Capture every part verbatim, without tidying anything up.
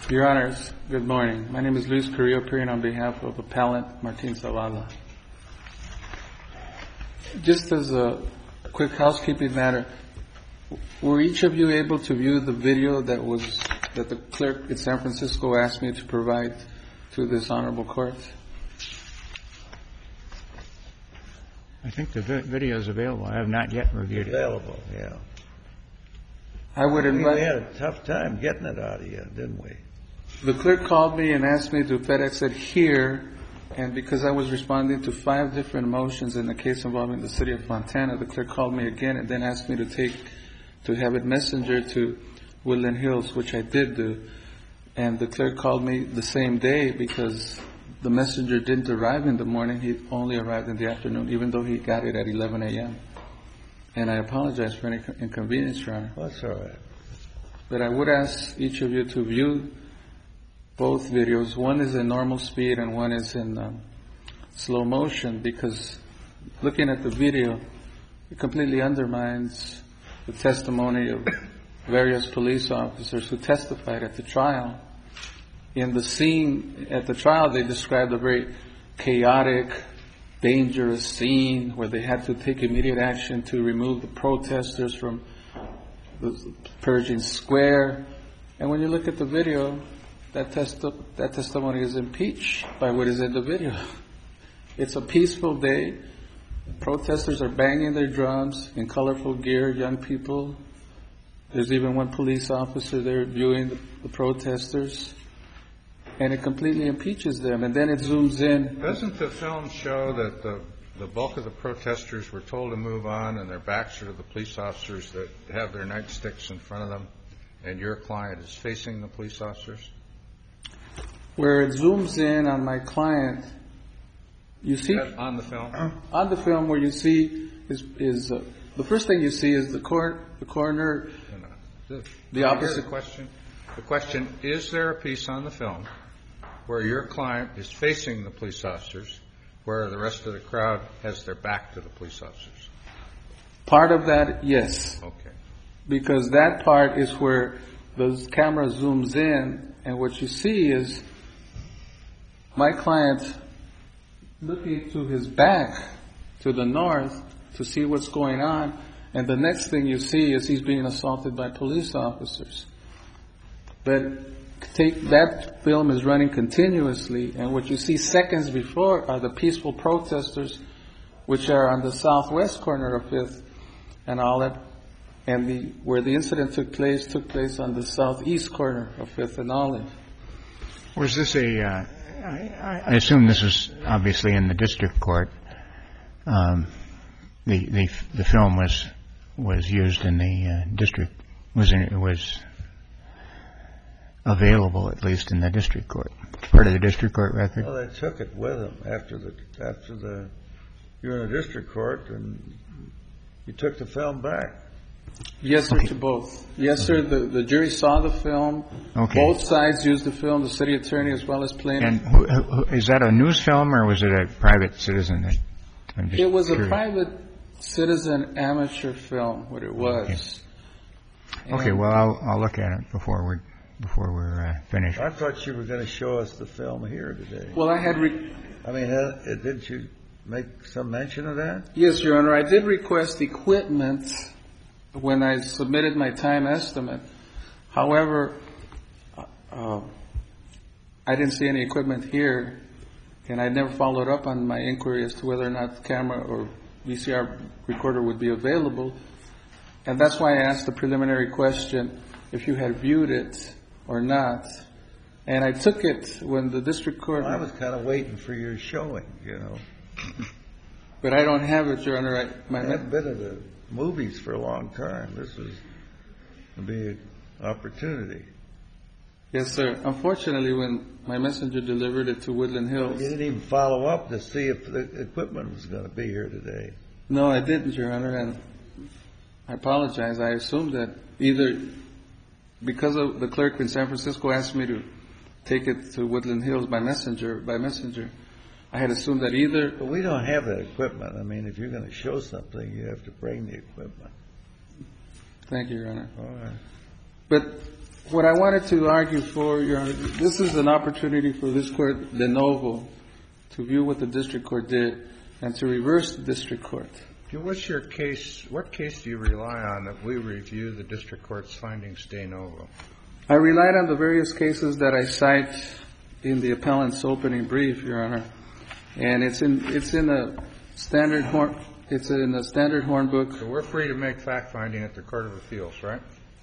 Your Honors, good morning. My name is Luis Carrillo, appearing on behalf of Appellant Martin Zavala. Just as a quick housekeeping matter, were each of you able to view the video that was that the clerk in San Francisco asked me to provide to this honorable court? I think the vi- video is available. I have not yet reviewed it. Available, yeah. I would I mean, invite. we had a tough time getting it out of you, didn't we? The clerk called me and asked me to FedEx it here, and because I was responding to five different motions in the case involving the city of Fontana, the clerk called me again and then asked me to take, to have it messenger to Woodland Hills, which I did do. And the clerk called me the same day because the messenger didn't arrive in the morning. He only arrived in the afternoon, even though he got it at eleven a.m. And I apologize for any inconvenience, Your Honor. That's all right. But I would ask each of you to view both videos. One is in normal speed and one is in um, slow motion, because looking at the video, it completely undermines the testimony of various police officers who testified at the trial. In the scene at the trial, they described a very chaotic, dangerous scene where they had to take immediate action to remove the protesters from the Pershing Square. And when you look at the video, that, testi- that testimony is impeached by what is in the video. It's a peaceful day. Protesters are banging their drums in colorful gear, young people. There's even one police officer there viewing the, the protesters. And it completely impeaches them. And then it zooms in. Doesn't the film show that the, the bulk of the protesters were told to move on and their backs are to the police officers that have their nightsticks in front of them, and your client is facing the police officers? Where it zooms in on my client, you see on the film. On the film, where you see is is uh, the first thing you see is the cor- the coroner. No, no. The opposite the question. The question: is there a piece on the film where your client is facing the police officers, where the rest of the crowd has their back to the police officers? Part of that, yes. Okay. Because that part is where the camera zooms in, and what you see is my client looking to his back to the north to see what's going on, and the next thing you see is he's being assaulted by police officers. But take that film is running continuously, and what you see seconds before are the peaceful protesters, which are on the southwest corner of Fifth and Olive, and the where the incident took place took place on the southeast corner of Fifth and Olive. Was this a? Uh, I, I assume this was obviously in the district court. Um, the the the film was was used in the uh, district was in, was available at least in the district court. Part of the district court record. Well, they took it with them after the after the you're in a district court and you took the film back. Yes, sir, okay. To both. Yes, sir. The, the jury saw the film. Okay. Both sides used the film, the city attorney as well as plaintiff. And who, who, is that a news film or was it a private citizen? That, I'm just it was curious. a private citizen amateur film, what it was. Okay, okay well, I'll, I'll look at it before we're, before we're uh, finished. I thought you were going to show us the film here today. Well, I had... Re- I mean, uh, did you make some mention of that? Yes, Your Honor. I did request equipment when I submitted my time estimate. However, uh, I didn't see any equipment here, and I never followed up on my inquiry as to whether or not the camera or V C R recorder would be available. And that's why I asked the preliminary question if you had viewed it or not. And I took it when the district court... Well, I was kind of waiting for your showing, you know. But I don't have it, Your Honor. I, my I haven't been to the movies for a long time. This is going to be an opportunity. Yes, sir. Unfortunately, when my messenger delivered it to Woodland Hills... You didn't even follow up to see if the equipment was going to be here today. No, I didn't, Your Honor, and I apologize. I assumed that either because of the clerk in San Francisco asked me to take it to Woodland Hills by messenger, by messenger, I had assumed that either... But we don't have that equipment. I mean, if you're going to show something, you have to bring the equipment. Thank you, Your Honor. All right. But what I wanted to argue for, Your Honor, this is an opportunity for this court de novo to view what the district court did and to reverse the district court. What's your case? What case do you rely on that we review the district court's findings de novo? I relied on the various cases that I cite in the appellant's opening brief, Your Honor, and it's in it's in a standard horn it's in a standard horn book. So we're free to make fact finding at the Court of Appeals, right?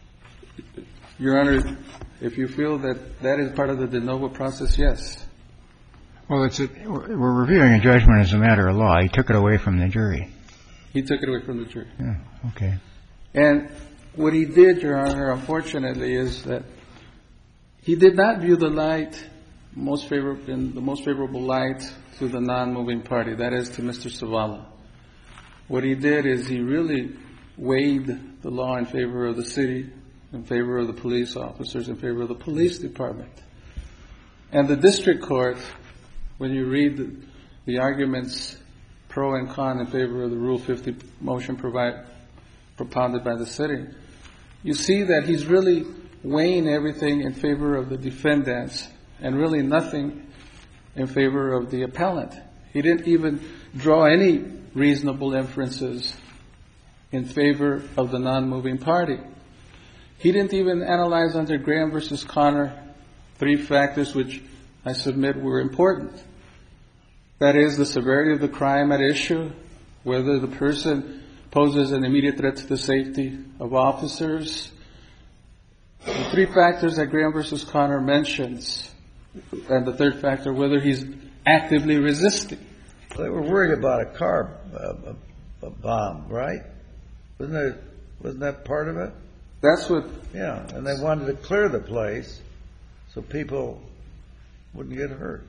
Your Honor, if you feel that that is part of the de novo process, yes. Well, it's a, we're reviewing a judgment as a matter of law. He took it away from the jury. He took it away from the jury. Yeah, okay. And what he did, Your Honor, unfortunately, is that he did not view the light most favorable in the most favorable light to the non-moving party, that is to Mister Zavala. What he did is he really weighed the law in favor of the city, in favor of the police officers, in favor of the police department. And the district court, when you read the, the arguments pro and con in favor of the Rule fifty motion provide, propounded by the city, you see that he's really weighing everything in favor of the defendants and really nothing in favor of the appellant. He didn't even draw any reasonable inferences in favor of the non-moving party. He didn't even analyze under Graham versus Connor three factors which I submit were important. That is, the severity of the crime at issue, whether the person poses an immediate threat to the safety of officers. The three factors that Graham versus Connor mentions, and the third factor, whether he's actively resisting. They were worried about a car uh, a, a bomb, right? Wasn't that, wasn't that part of it? That's what... Yeah, and they wanted to clear the place so people wouldn't get hurt.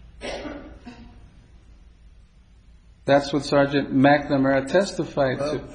That's what Sergeant McNamara testified well, to.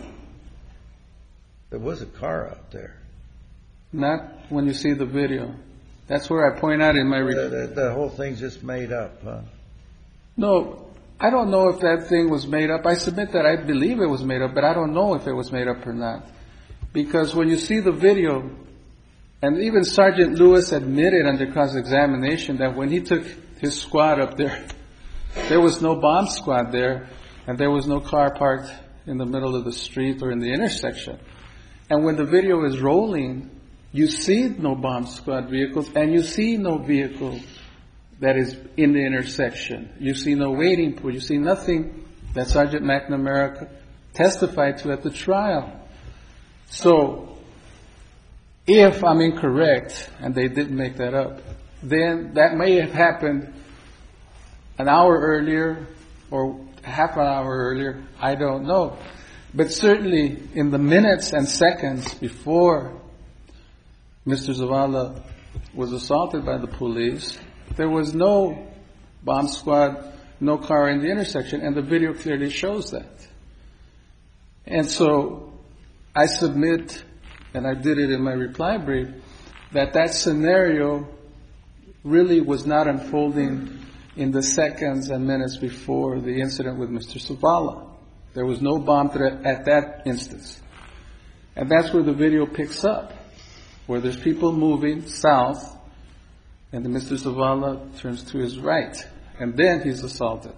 There was a car out there. Not when you see the video. That's where I point out in my... Re- the, the, the whole thing's just made up, huh? No, I don't know if that thing was made up. I submit that I believe it was made up, but I don't know if it was made up or not. Because when you see the video, and even Sergeant Lewis admitted under cross-examination that when he took his squad up there, there was no bomb squad there, and there was no car parked in the middle of the street or in the intersection. And when the video is rolling, you see no bomb squad vehicles, and you see no vehicle that is in the intersection. You see no waiting pool. You see nothing that Sergeant McNamara testified to at the trial. So, if I'm incorrect, and they didn't make that up, then that may have happened an hour earlier or half an hour earlier. I don't know. But certainly in the minutes and seconds before Mister Zavala was assaulted by the police, there was no bomb squad, no car in the intersection, and the video clearly shows that. And so I submit, and I did it in my reply brief, that that scenario really was not unfolding in the seconds and minutes before the incident with Mister Zavala. There was no bomb threat at that instance. And that's where the video picks up, where there's people moving south, and then Mister Zavala turns to his right, and then he's assaulted.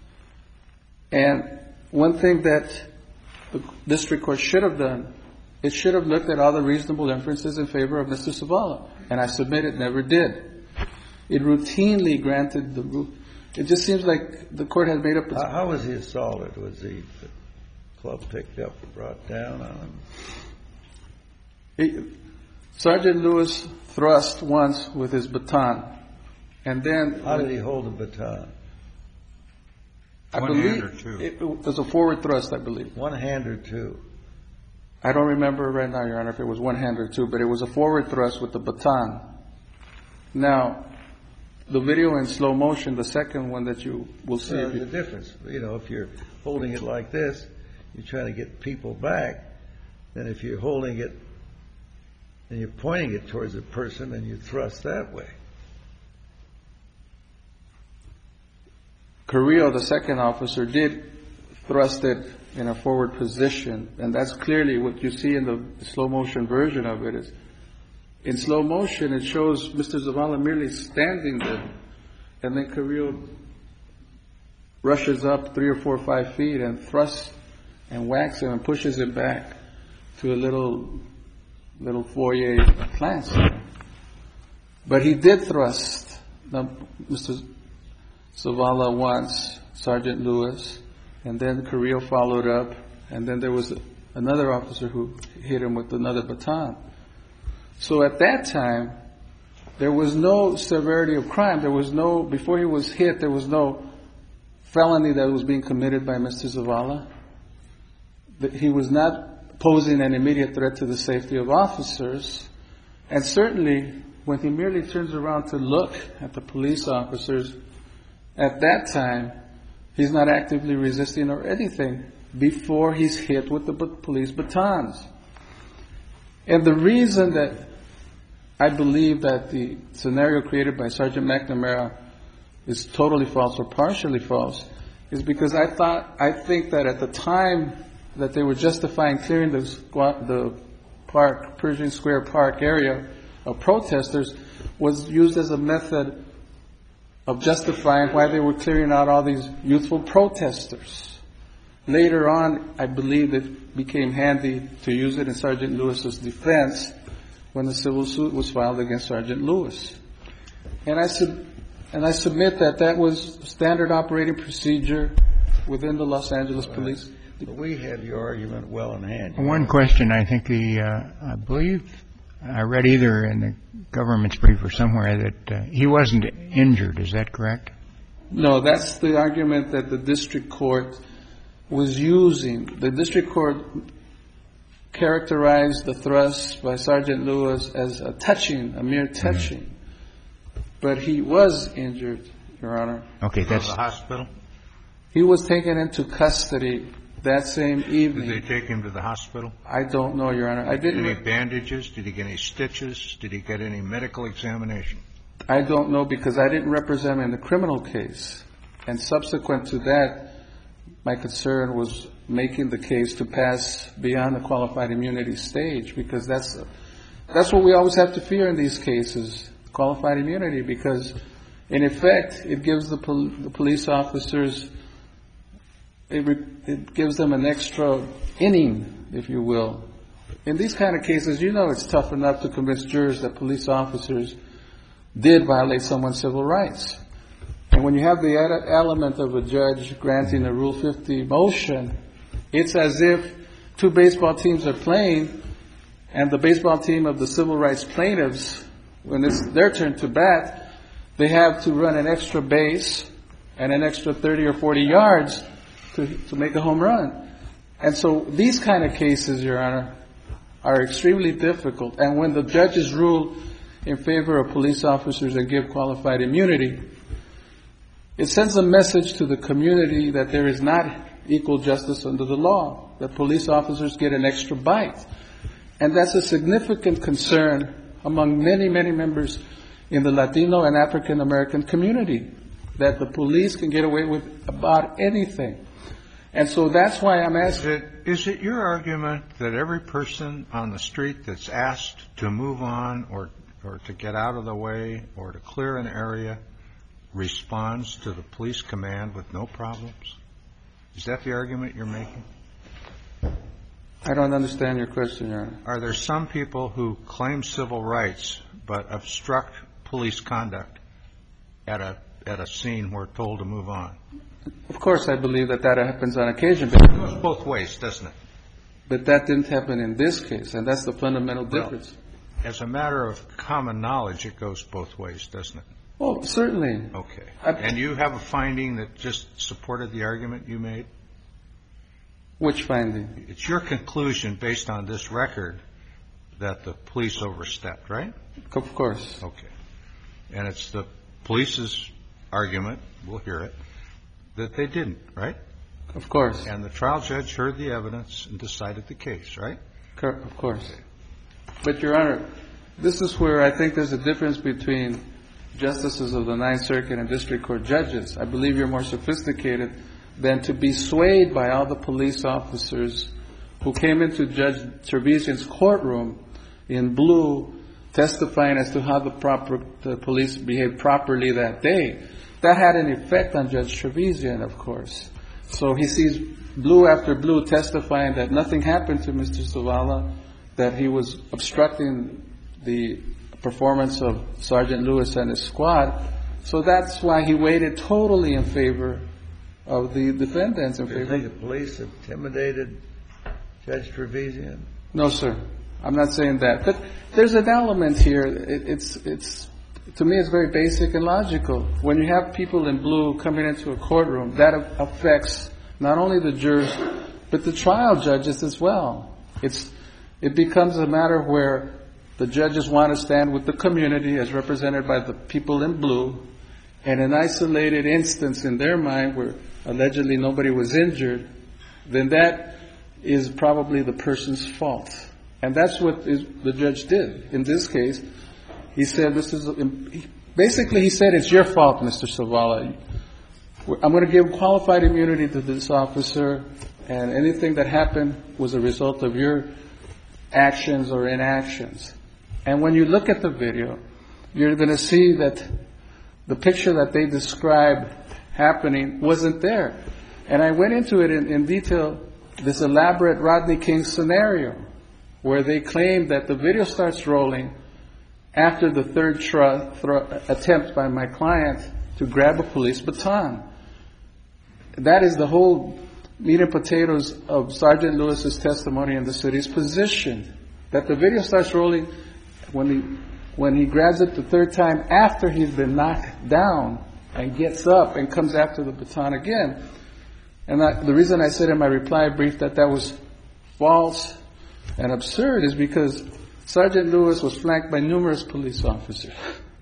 And one thing that the district court should have done, it should have looked at all the reasonable inferences in favor of Mister Zavala, and I submit it never did. It routinely granted the... It just seems like the court had made up... How, how was he assaulted? Was he the club picked up and brought down on him? He, Sergeant Lewis thrust once with his baton, and then... How did he hold the baton? I One believe hand or two? It, it was a forward thrust, I believe. One hand or two? I don't remember right now, Your Honor, if it was one hand or two, but it was a forward thrust with the baton. Now, the video in slow motion, the second one that you will see... Well, if you, there's a difference. You know, if you're holding it like this, you're trying to get people back. Then if you're holding it and you're pointing it towards a person, and you thrust that way. Carrillo, the second officer, did thrust it in a forward position, and that's clearly what you see in the slow motion version of it. Is in slow motion, it shows Mister Zavala merely standing there, and then Carrillo rushes up three or four or five feet and thrusts and whacks him and pushes him back to a little little foyer class. But he did thrust now, Mister Zavala once, Sergeant Lewis, and then Carrillo followed up, and then there was another officer who hit him with another baton. So at that time, there was no severity of crime. There was no, before he was hit, there was no felony that was being committed by Mister Zavala. He was not posing an immediate threat to the safety of officers. And certainly, when he merely turns around to look at the police officers, at that time, he's not actively resisting or anything before he's hit with the police batons. And the reason that I believe that the scenario created by Sergeant McNamara is totally false or partially false is because I thought, I think that at the time that they were justifying clearing the, squat, the park, Pershing Square Park area of protesters was used as a method of justifying why they were clearing out all these youthful protesters. Later on, I believe it became handy to use it in Sergeant Lewis's defense when the civil suit was filed against Sergeant Lewis. And I, sub- and I submit that that was standard operating procedure within the Los Angeles All right. Police. But we have your argument well in hand. One question, I think the, uh, I believe I read either in the government's brief or somewhere that uh, he wasn't injured. Is that correct? No, that's the argument that the district court was using. The district court characterized the thrust by Sergeant Lewis as a touching, a mere touching. Mm-hmm. But he was injured, Your Honor. Okay, that's the hospital. He was taken into custody that same evening. Did they take him to the hospital? I don't know, Your Honor. I didn't. Any bandages? Did he get any stitches? Did he get any medical examination? I don't know because I didn't represent him in the criminal case. And subsequent to that, my concern was making the case to pass beyond the qualified immunity stage because that's that's what we always have to fear in these cases, qualified immunity, because in effect it gives the, pol- the police officers, it, re- it gives them an extra inning, if you will. In these kind of cases, you know it's tough enough to convince jurors that police officers did violate someone's civil rights. And when you have the ad- element of a judge granting a Rule fifty motion, it's as if two baseball teams are playing and the baseball team of the civil rights plaintiffs, when it's their turn to bat, they have to run an extra base and an extra thirty or forty yards to, to make a home run. And so these kind of cases, Your Honor, are extremely difficult. And when the judges rule in favor of police officers and give qualified immunity, it sends a message to the community that there is not equal justice under the law, that police officers get an extra bite. And that's a significant concern among many, many members in the Latino and African American community, that the police can get away with about anything. And so that's why I'm asking. Is it, is it your argument that every person on the street that's asked to move on or, or to get out of the way or to clear an area responds to the police command with no problems? Is that the argument you're making? I don't understand your question, Your Honor. Are there some people who claim civil rights but obstruct police conduct at a at a scene where told to move on? Of course, I believe that that happens on occasion, but It goes both ways, doesn't it? But that didn't happen in this case, and that's the fundamental difference. Well, as a matter of common knowledge, it goes both ways, doesn't it? Oh, certainly. Okay. I, And you have a finding that just supported the argument you made? Which finding? It's your conclusion based on this record that the police overstepped, right? Of course. Okay. And it's the police's argument, we'll hear it, that they didn't, right? Of course. And the trial judge heard the evidence and decided the case, right? Of course. But, Your Honor, this is where I think there's a difference between justices of the Ninth Circuit and district court judges. I believe you're more sophisticated than to be swayed by all the police officers who came into Judge Tervizian's courtroom in blue testifying as to how the proper the police behaved properly that day. That had an effect on Judge Trevisan, of course. So he sees blue after blue testifying that nothing happened to Mister Zavala, that he was obstructing the performance of Sergeant Lewis and his squad. So that's why he weighted totally in favor of the defendants. In Do you favor. think the police intimidated Judge Trevisan? No, sir. I'm not saying that. But there's an element here. It, it's, it's, to me, it's very basic and logical. When you have people in blue coming into a courtroom, that affects not only the jurors, but the trial judges as well. It's, it becomes a matter where the judges want to stand with the community as represented by the people in blue, and an isolated instance in their mind where allegedly nobody was injured, then that is probably the person's fault. And that's what is, the judge did. In this case, he said, this is, basically he said, it's your fault, Mister Zavala. I'm going to give qualified immunity to this officer, and anything that happened was a result of your actions or inactions. And when you look at the video, you're going to see that the picture that they described happening wasn't there. And I went into it in, in detail, this elaborate Rodney King scenario, where they claim that the video starts rolling after the third tr- thro- attempt by my client to grab a police baton. That is the whole meat and potatoes of Sergeant Lewis's testimony and the city's position, that the video starts rolling when he, when he grabs it the third time after he's been knocked down and gets up and comes after the baton again. And I, the reason I said in my reply brief that that was false and absurd is because Sergeant Lewis was flanked by numerous police officers.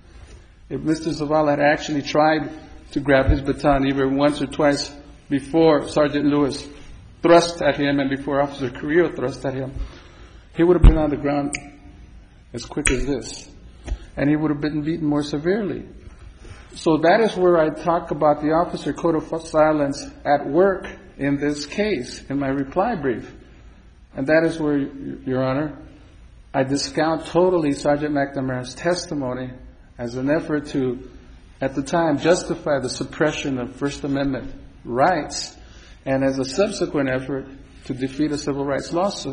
If Mister Zavala had actually tried to grab his baton either once or twice before Sergeant Lewis thrust at him and before Officer Carrillo thrust at him, he would have been on the ground as quick as this. And he would have been beaten more severely. So that is where I talk about the officer code of silence at work in this case, in my reply brief. And that is where, Your Honor, I discount totally Sergeant McNamara's testimony as an effort to, at the time, justify the suppression of First Amendment rights, and as a subsequent effort to defeat a civil rights lawsuit.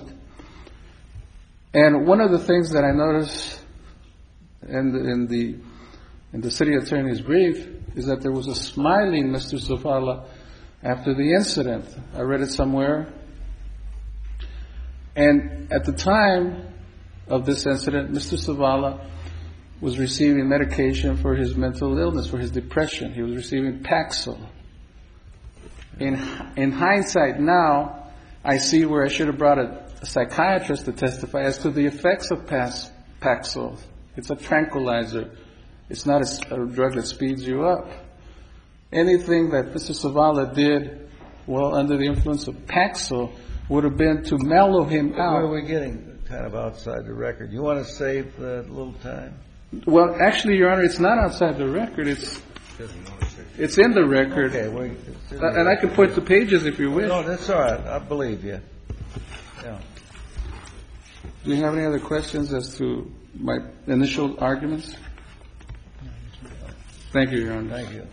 And one of the things that I noticed in the, in the, in the city attorney's brief is that there was a smiling Mister Zavala after the incident. I read it somewhere. And at the time of this incident, Mister Zavala was receiving medication for his mental illness, for his depression. He was receiving Paxil. In, in hindsight now, I see where I should have brought a, a psychiatrist to testify as to the effects of Pax, Paxil. It's a tranquilizer. It's not a, a drug that speeds you up. Anything that Mister Zavala did while under the influence of Paxil would have been to mellow him out. Where are we getting kind of outside the record? You want to save a little time? Well, actually, Your Honor, it's not outside the record. It's it's in the record. Okay, well, uh, and I can point to pages if you wish. No, that's all right. I believe you. Yeah. Do you have any other questions as to my initial arguments? Thank you, Your Honor. Thank you.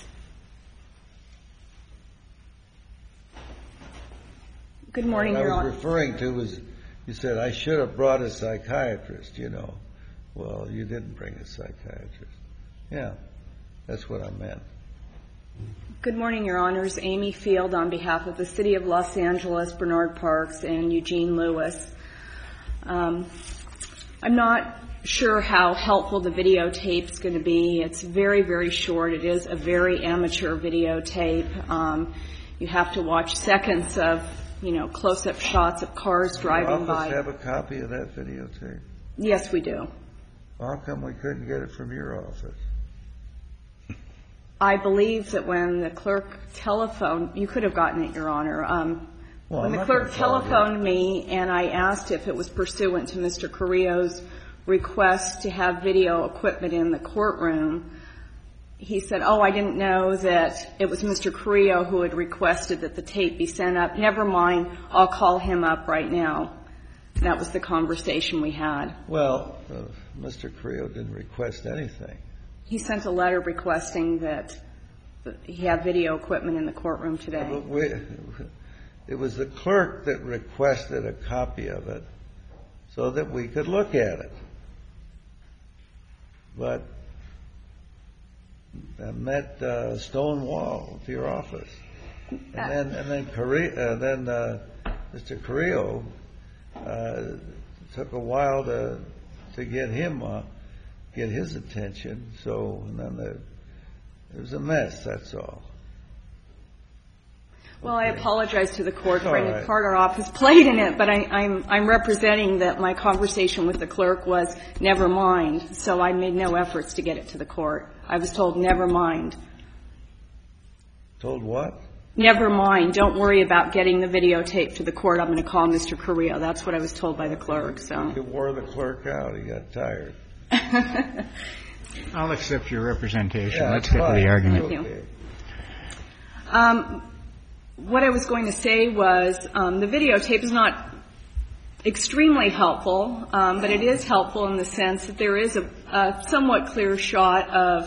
Good morning, what Your I was Honor. referring to was, you said, I should have brought a psychiatrist, you know. Well, you didn't bring a psychiatrist. Yeah, that's what I meant. Good morning, Your Honors. Amy Field on behalf of the City of Los Angeles, Bernard Parks, and Eugene Lewis. Um, I'm not sure how helpful the videotape is going to be. It's very, very short. It is a very amateur videotape. Um, you have to watch seconds of, you know, close-up shots of cars driving by. Does your office have a copy of that videotape? Yes, we do. How come we couldn't get it from your office? I believe that when the clerk telephoned, you could have gotten it, Your Honor. Um, Well, when I'm the not clerk gonna follow telephoned me and I asked if it was pursuant to Mister Carrillo's request to have video equipment in the courtroom, he said, oh, I didn't know that it was Mister Carrillo who had requested that the tape be sent up. Never mind, I'll call him up right now. And that was the conversation we had. Well, uh, Mister Carrillo didn't request anything. He sent a letter requesting that he have video equipment in the courtroom today. But we, it was the clerk that requested a copy of it so that we could look at it. But I met uh, Stonewall to your office, and then and then Carrillo, uh, then uh, Mister Carrillo uh, took a while to to get him uh, get his attention. So and then the, it was a mess. That's all. Well, I apologize to the court All for any right. part our office played in it, but I, I'm, I'm representing that my conversation with the clerk was never mind, so I made no efforts to get it to the court. I was told, never mind. Told what? Never mind. Don't worry about getting the videotape to the court. I'm going to call Mister Carrillo. That's what I was told by the clerk. So He wore the clerk out. He got tired. I'll accept your representation. Yeah, Let's that's get to fine. the argument. Thank you. Okay. Um, what I was going to say was um, the videotape is not extremely helpful, um, but it is helpful in the sense that there is a, a somewhat clear shot of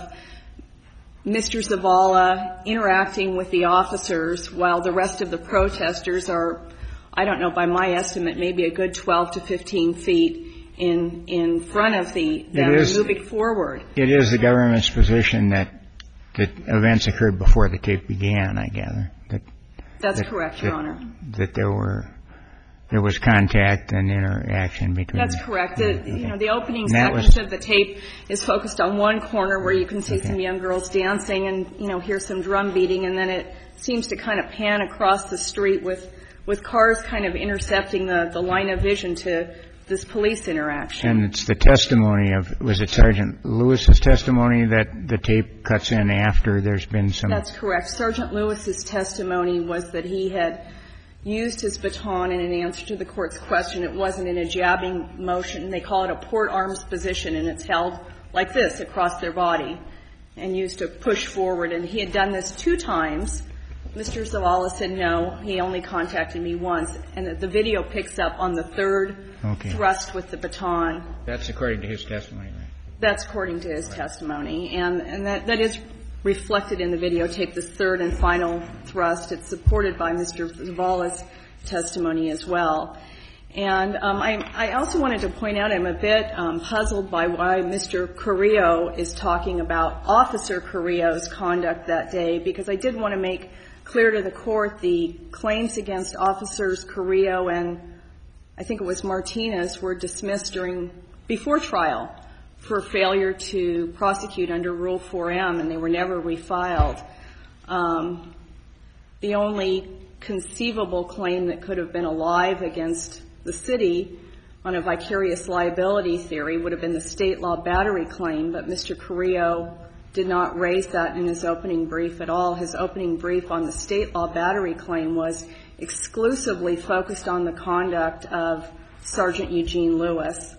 Mister Zavala interacting with the officers while the rest of the protesters are, I don't know, by my estimate, maybe a good twelve to fifteen feet in in front of the them is- moving forward. It is the government's position that that events occurred before the tape began, I gather. That That's that- correct, Your that- Honor. That there were there was contact and interaction between. That's correct. The, Okay. you know, the opening And that seconds was- of the tape is focused on one corner where you can see Okay. some young girls dancing and, you know, hear some drum beating, and then it seems to kind of pan across the street with, with cars kind of intercepting the, the line of vision to this police interaction. And it's the testimony of, was it Sergeant Lewis's testimony that the tape cuts in after there's been some. That's correct. Sergeant Lewis's testimony was that he had used his baton in an answer to the court's question. It wasn't in a jabbing motion. They call it a port arms position, and it's held like this across their body and used to push forward. And he had done this two times. Mister Zavala said, no, he only contacted me once. And that the video picks up on the third Okay. thrust with the baton. That's according to his testimony, right? That's according to his testimony. And, and that, that is reflected in the videotape, this third and final thrust. It's supported by Mister Zavala's testimony as well. And um, I, I also wanted to point out I'm a bit um, puzzled by why Mister Carrillo is talking about Officer Carrillo's conduct that day, because I did want to make clear to the court the claims against Officers Carrillo and I think it was Martinez were dismissed during before trial for failure to prosecute under Rule four M, and they were never refiled. Um, the only conceivable claim that could have been alive against the city on a vicarious liability theory would have been the state law battery claim, but Mister Carrillo did not raise that in his opening brief at all. His opening brief on the state law battery claim was exclusively focused on the conduct of Sergeant Eugene Lewis.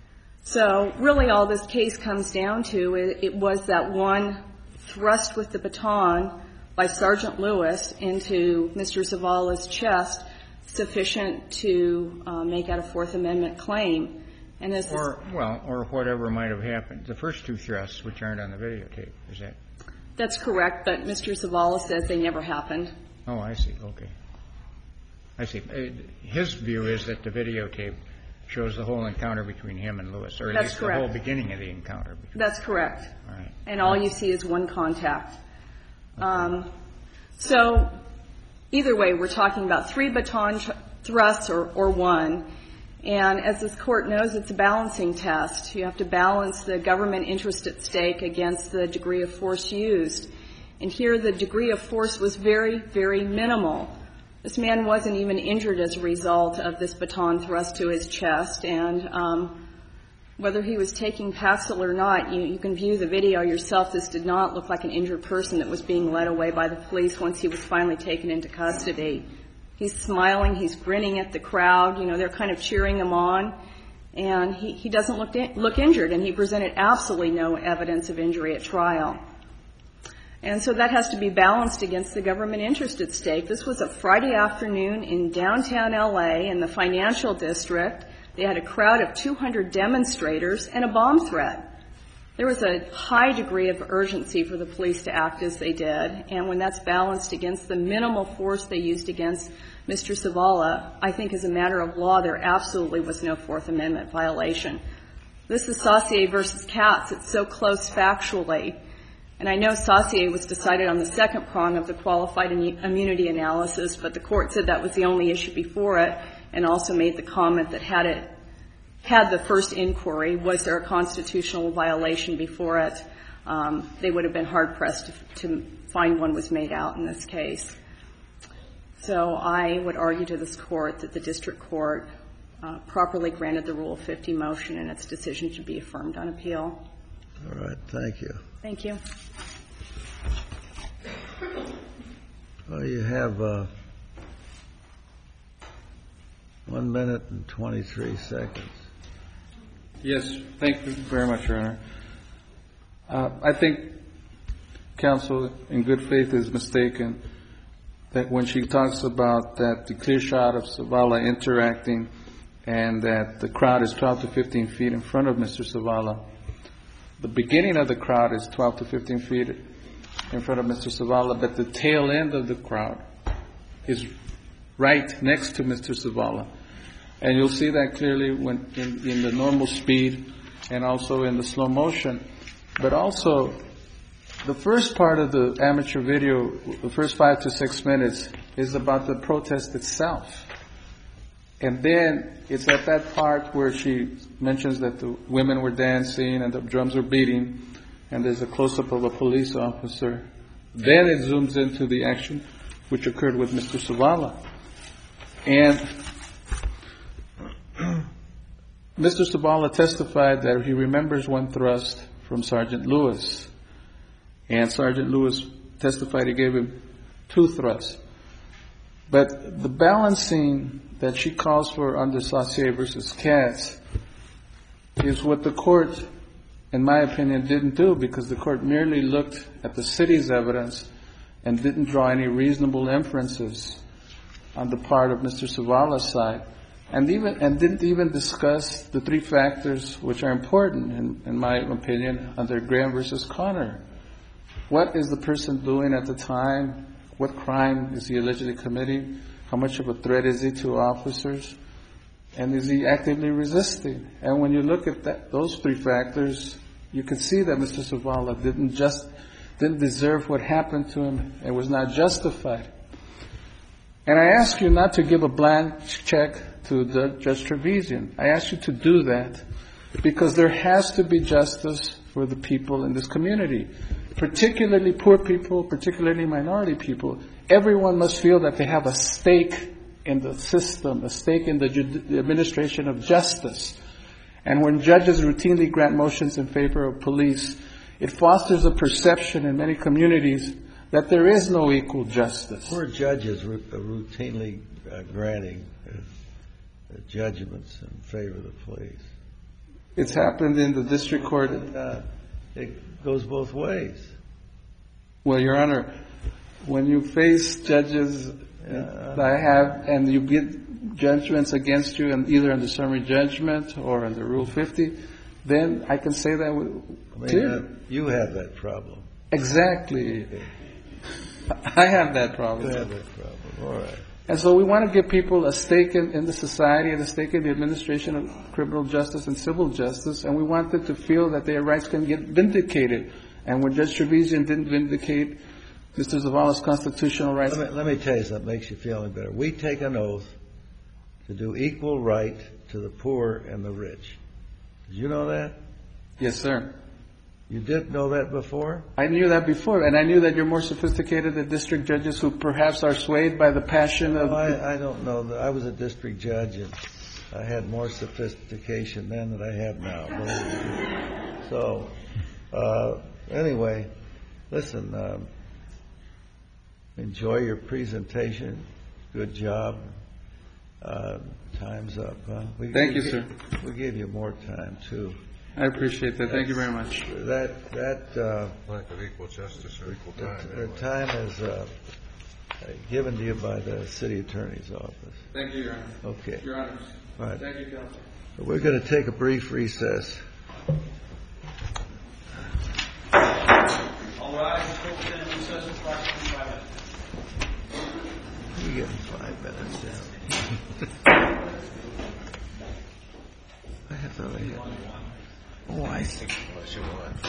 So really all this case comes down to, it, it was that one thrust with the baton by Sergeant Lewis into Mister Zavala's chest sufficient to uh, make out a Fourth Amendment claim. And this Or, well, or whatever might have happened. The first two thrusts, which aren't on the videotape, is that? That's correct, but Mister Zavala says they never happened. Oh, I see. Okay. I see. Uh, His view is that the videotape shows the whole encounter between him and Lewis, or at That's least correct. the whole beginning of the encounter. Between That's correct. All right. And all you see is one contact. Um, so either way, we're talking about three baton tr- thrusts or, or one. And as this Court knows, it's a balancing test. You have to balance the government interest at stake against the degree of force used. And here the degree of force was very, very minimal. This man wasn't even injured as a result of this baton thrust to his chest. And um, whether he was taking Paxil or not, you, you can view the video yourself. This did not look like an injured person that was being led away by the police once he was finally taken into custody. He's smiling. He's grinning at the crowd. You know, they're kind of cheering him on. And he, he doesn't look, in, look injured, and he presented absolutely no evidence of injury at trial. And so that has to be balanced against the government interest at stake. This was a Friday afternoon in downtown L A in the financial district. They had a crowd of two hundred demonstrators and a bomb threat. There was a high degree of urgency for the police to act as they did, and when that's balanced against the minimal force they used against Mister Zavala, I think as a matter of law, there absolutely was no Fourth Amendment violation. This is Saucier versus Katz. It's so close factually. And I know Saucier was decided on the second prong of the qualified immunity analysis, but the court said that was the only issue before it, and also made the comment that had it had the first inquiry, was there a constitutional violation before it, um, they would have been hard-pressed to, to find one was made out in this case. So I would argue to this court that the district court uh, properly granted the Rule fifty motion, and its decision should be affirmed on appeal. All right. Thank you. Thank you. Well, you have uh, one minute and twenty-three seconds. Yes, thank you very much, Your Honor. Uh, I think counsel in good faith is mistaken that when she talks about that the clear shot of Zavala interacting and that the crowd is twelve to fifteen feet in front of Mister Zavala, the beginning of the crowd is twelve to fifteen feet in front of Mister Zavala, but the tail end of the crowd is right next to Mister Zavala. And you'll see that clearly when in, in the normal speed and also in the slow motion. But also, the first part of the amateur video, the first five to six minutes, is about the protest itself. And then it's at that part where she mentions that the women were dancing and the drums were beating, and there's a close-up of a police officer. Then it zooms into the action which occurred with Mister Zavala. And Mister Zavala testified that he remembers one thrust from Sergeant Lewis. And Sergeant Lewis testified he gave him two thrusts. But the balancing that she calls for under Saucier versus Katz is what the court, in my opinion, didn't do, because the court merely looked at the city's evidence and didn't draw any reasonable inferences on the part of Mister Zavala's side, and even and didn't even discuss the three factors which are important, in, in my opinion, under Graham versus Connor. What is the person doing at the time? What crime is he allegedly committing? How much of a threat is he to officers? And is he actively resisting? And when you look at that, those three factors, you can see that Mister Zavala didn't just didn't deserve what happened to him and was not justified. And I ask you not to give a blank check to the Judge Trevisan. I ask you to do that because there has to be justice for the people in this community, particularly poor people, particularly minority people. Everyone must feel that they have a stake in the system, a stake in the, ju- the administration of justice. And when judges routinely grant motions in favor of police, it fosters a perception in many communities that there is no equal justice. Poor judges r- routinely uh, granting uh, judgments in favor of the police. It's happened in the district court. Uh, it goes both ways. Well, Your Honor, when you face judges Yeah. that I have and you get judgments against you, and either under summary judgment or under Rule fifty, then I can say that with I mean, clearly. uh, you have that problem. Exactly. I have that You problem. have that problem. All right. And so we want to give people a stake in, in the society and a stake in the administration of criminal justice and civil justice, and we want them to feel that their rights can get vindicated. And when Judge Trevisan didn't vindicate Mister Zavala's constitutional rights. Let me, let me tell you something that makes you feel any better. We take an oath to do equal right to the poor and the rich. Did you know that? Yes, sir. You did know that before? I knew that before, and I knew that you're more sophisticated than district judges who perhaps are swayed by the passion of... Well, I, I don't know. I was a district judge, and I had more sophistication then than I have now. So, uh, anyway, listen, um, enjoy your presentation. Good job. Uh, time's up. Huh? We, Thank we you, sir. We gave you more time, too. I appreciate that. Thank you very much. That, that, uh, Lack of equal justice or equal the, time. the anyway. time is uh, given to you by the city attorney's office. Thank you, Your Honor. Okay. Your Honors. All right. Thank you, Counsel. We're going to take a brief recess. All rise. Recess approximately five minutes. You get five minutes down. I thought I had. Oh, I see.